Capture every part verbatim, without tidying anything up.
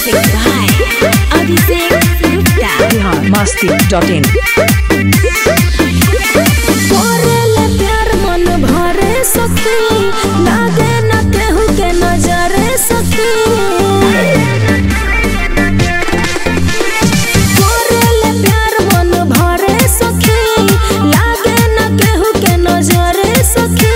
Music by Abhishek Gupta. Bihar Masti dot in. कोरेले प्यार मन भरे सखी, लागे न केहू के नजरे सखी। कोरेले प्यार मन भरे सखी, लागे न केहू के नजरे सखी।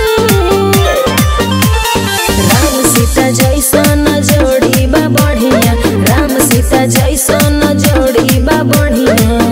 राम सीता जैसन जोड़ी बा बढ़िया, राम सीता जैसन जोड़ी बा बढ़िया।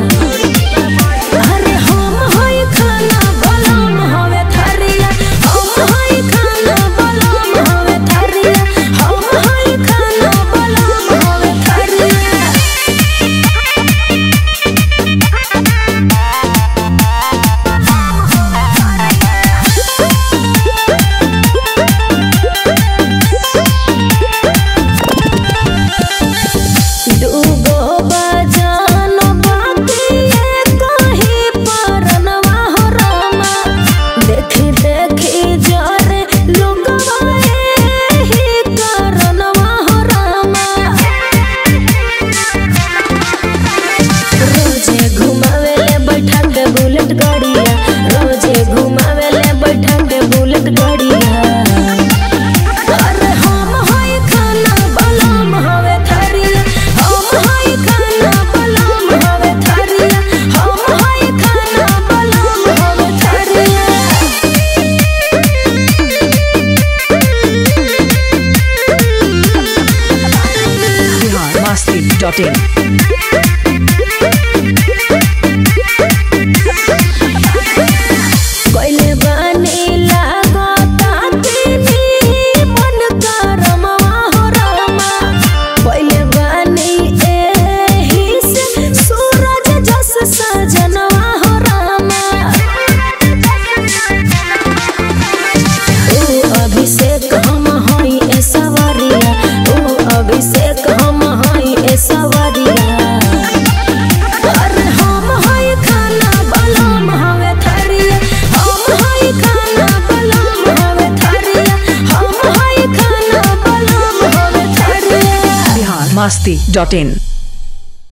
Dot in. कोइले बानी लागो तातीनी मन करमवा हो रामा। कोइले बानी एही से सूरज जस सजनवा हो रामा। ओ अभिषेक हम हई ए सवरिया, ओ अभिषेक हम हई ए सवरिया। मस्ती डॉट इन।